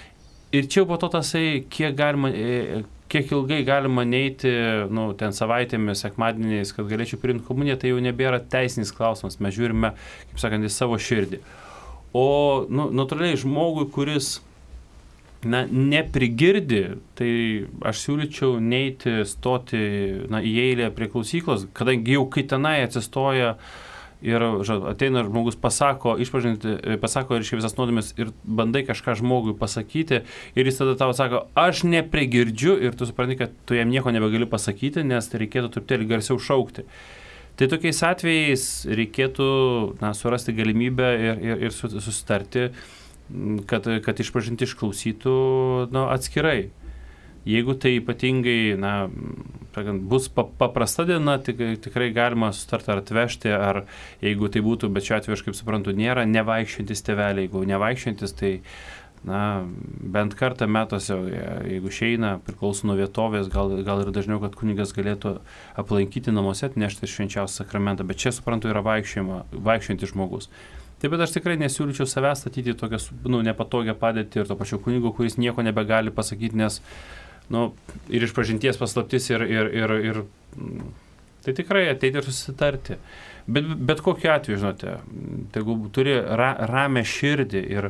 Ir čia jau po to tasai, kiek galima, kiek ilgai galima neiti, nu, ten savaitėmis, sekmadieniais, kad galėčiau priimti komuniją, tai jau nebėra teisinis klausimas, mes žiūrime, kaip sakant, į savo širdį. O, nu, natūraliai žmogui, kuris, na, neprigirdi, tai aš siūlyčiau neiti, stoti, na, į eilę prie klausyklos, kadangi jau kai tenai atsistoja ir ateina žmogus pasako, išpažinti, pasako ir iš visas nuodėmės ir bandai kažką žmogui pasakyti ir jis tada tau sako, aš neprigirdžiu ir tu supranti, kad tu jam nieko nebegali pasakyti, nes tai reikėtų truputėlį garsiau šaukti. Tai tokiais atvejais reikėtų, na, surasti galimybę ir, ir, ir susitarti, kad, kad išpažinti išklausytų, na, atskirai. Jeigu tai ypatingai, na, sakant, bus paprasta diena, tik, tikrai galima sutarti ar atvežti, ar jeigu tai būtų, bet šiuo atveju, aš kaip suprantu, nėra nevaikščiantis tėveliai. Jeigu nevaikščiantis, tai na, bent kartą metuose, jeigu išeina, priklauso nuo vietovės, gal, gal ir dažniau, kad kunigas galėtų aplankyti namuose, atnešti švenčiausią sakramentą, bet čia, suprantu, yra vaikščiantis žmogus. Taip, bet aš tikrai nesiūlyčiau savęs statyti tokią, nu, nepatogią padėtį ir to pačio kunigo, kuris nieko nebegali pasakyti, nes, nu, ir iš pažinties paslaptis ir, ir, ir, ir tai tikrai ateiti ir susitarti. Bet, bet kokiu atveju, žinote, jeigu turi ra, ramę širdį ir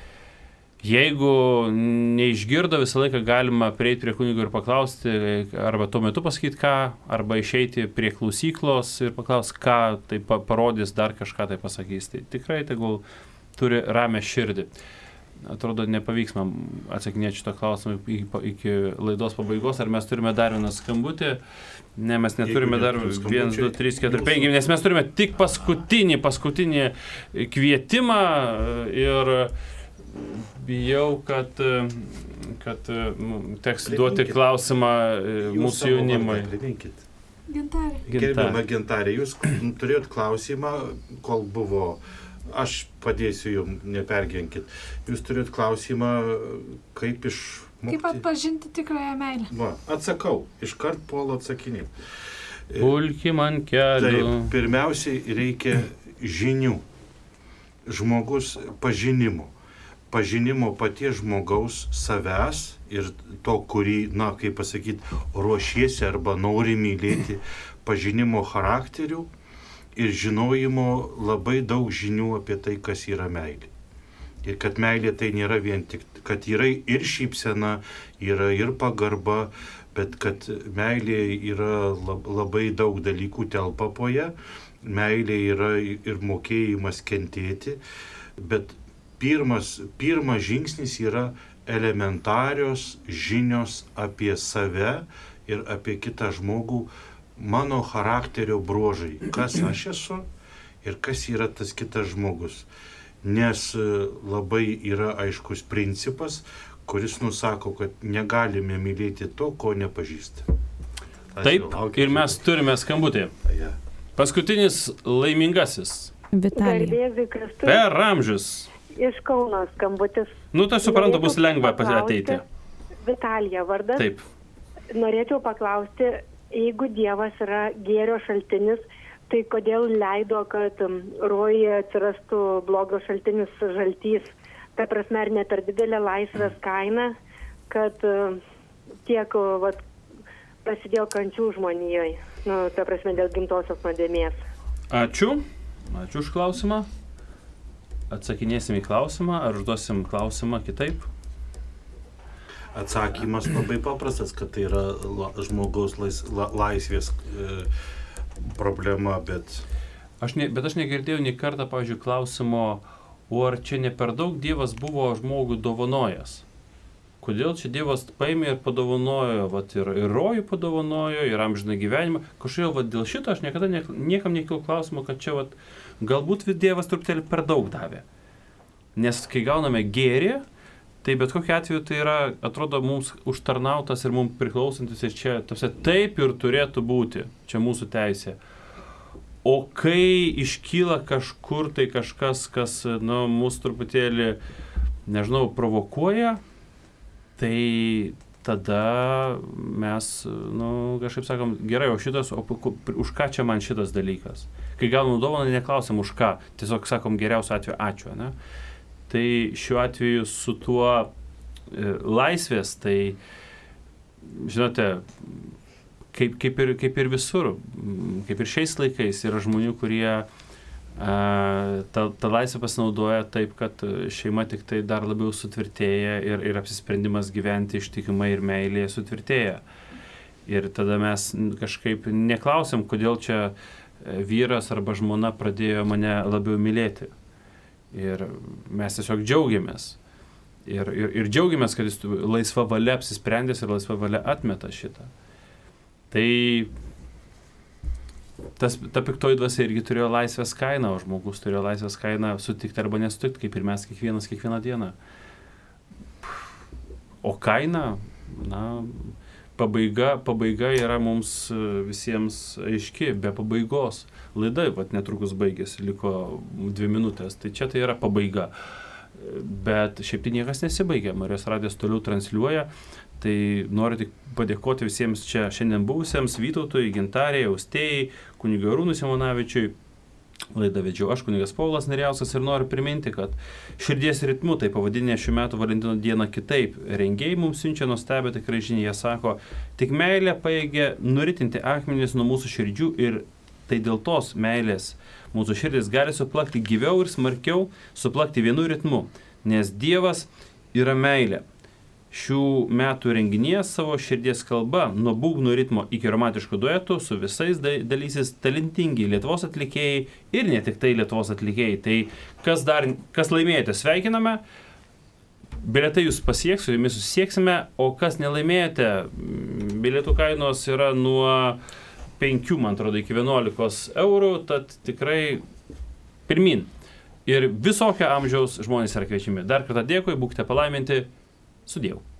jeigu neišgirdo, visą laiką galima prieiti prie kunigo ir paklausti, arba tuo metu pasakyti ką, arba išeiti prie klausyklos ir paklausti, ką tai parodys, dar kažką tai pasakys. Tai tikrai tegul turi ramę širdį. Atrodo, nepavyks man atsakinėti šito klausimą iki, iki laidos pabaigos. Ar mes turime dar vieną skambutį? Ne, mes neturime dar vienas, du, trys, keturi, penki, nes mes turime tik paskutinį, paskutinį kvietimą ir bijau, kad, kad teks duoti klausimą mūsų jaunimui. Gintarė. Gerbiama Gintarė, jūs turėjot klausimą, kol buvo, aš padėsiu jums, nepergenkit. Jūs turėjot klausimą, kaip išmokti. Kaip atpažinti tikrąją meilę. Va, atsakau, iškart puolu atsakinėti. Pulki man keliu. Taip, pirmiausiai reikia žinių. Žmogus pažinimo. Pažinimo paties žmogaus savęs ir to, kurį, na, kaip pasakyti, ruošiesi arba nori mylėti, pažinimo charakterių ir žinojimo labai daug žinių apie tai, kas yra meilė. Ir kad meilė tai nėra vien tik, kad yra ir šypsena, yra ir pagarba, bet kad meilė yra labai daug dalykų telpa po ją, meilė yra ir mokėjimas kentėti, bet Pirmas, pirmas žingsnis yra elementarios žinios apie save ir apie kitą žmogų, mano charakterio bruožai, kas aš esu ir kas yra tas kitas žmogus. Nes labai yra aiškus principas, kuris nusako, kad negalime mylėti to, ko nepažįstame. Taip, ir mes turime skambutį. Paskutinis laimingasis. Vitalija. Per amžius. Iš Kauno skambutis. Nu, tai suprantu, bus lengva ateiti. Vitalija vardas. Taip. Norėčiau paklausti, jeigu Dievas yra gėrio šaltinis, tai kodėl leido, kad rojuje atsirastų blogio šaltinis žaltys? Ta prasme, ar ne per didelė laisvės kaina, kad tiek vat, prasidėjo kančių žmonijoje, nu, ta prasme, dėl gimtosios nuodėmės. Ačiū. Ačiū už klausimą. Atsakinėsim į klausimą, ar užduosim klausimą kitaip? Atsakymas labai paprastas, kad tai yra la, žmogaus lais, la, laisvės e, problema, bet... Aš ne, bet aš negirdėjau nei kartą, pavyzdžiui, klausimo, o ar čia ne per daug Dievas buvo žmogui dovanojęs? Kodėl čia Dievas paėmė ir padovanojo, vat, ir, ir rojų padovanojo, ir amžiną gyvenimą? Kažkodėl vat, dėl šito aš niekada ne, niekam nekil klausimo, kad čia vat, galbūt Dievas truputėlį per daug davė. Nes kai gauname gėrį, tai bet kokiu atveju tai yra, atrodo, mums užtarnautas ir mums priklausantis ir čia tose, taip ir turėtų būti, čia mūsų teisė. O kai iškyla kažkur tai kažkas, kas nu, mūsų truputėlį, nežinau, provokuoja, tai tada mes, nu, kažkaip sakom, gerai, o šitas, o už ką čia man šitas dalykas? Kai gaunam dovaną, neklausim už ką, tiesiog sakom geriausiu atveju ačiū, ne? Tai šiuo atveju su tuo e, laisvės, tai, žinote, kaip, kaip, ir, kaip ir visur, kaip ir šiais laikais yra žmonių, kurie a, tą, tą laisvę pasinaudoja taip, kad šeima tik tai dar labiau sutvirtėja ir, ir apsisprendimas gyventi ištikimai ir meilėje sutvirtėja. Ir tada mes kažkaip neklausim, kodėl čia vyras arba žmona pradėjo mane labiau mylėti. Ir mes tiesiog džiaugiamės. Ir, ir, ir džiaugiamės, kad jis laisva valia apsisprendęs ir laisva valia atmeta šitą. Tai tas, ta piktoji dvasia irgi turėjo laisvės kainą, o žmogus turėjo laisvės kainą sutikti arba nesutikti, kaip ir mes kiekvienas kiekvieną dieną. O kaina, na, pabaiga, pabaiga yra mums visiems aiški, be pabaigos. Laida vat, netrukus baigėsi, liko dvi minutės, tai čia tai yra pabaiga. Bet šiaip tai niekas nesibaigė, Marijos radijas toliau transliuoja, tai noriu tik padėkoti visiems čia šiandien buvusiems, Vytautui, Gintarei, Austėjai, kunigui Arūnui Simonavičiui. Laidą vedžiau aš, kunigas Paulas Nerijauskas, ir noriu priminti, kad širdies ritmu, tai pavadinė šių metų Valentino dieną kitaip, rengėjai mums siunčia nuostabią tikrai žinią, jie sako, tik meilė pajėgia nuritinti akmenis nuo mūsų širdžių ir tai dėl tos meilės mūsų širdis gali suplakti gyviau ir smarkiau, suplakti vienu ritmu, nes Dievas yra meilė. Šių metų renginyje savo širdies kalba nuo būgnų ritmo iki romantiškų duetų su visais dalysis talentingi Lietuvos atlikėjai ir ne tik tai Lietuvos atlikėjai. Tai kas dar, kas laimėjote, sveikiname, bilietai jūs pasieks, su jumis susieksime, o kas nelaimėjote, bilietų kainos yra nuo penkių, man atrodo, iki vienuolikos eurų, tad tikrai pirmin. Ir visokio amžiaus žmonės yra kviečiami. Dar kartą dėkui, būkite palaiminti. Su Dievu.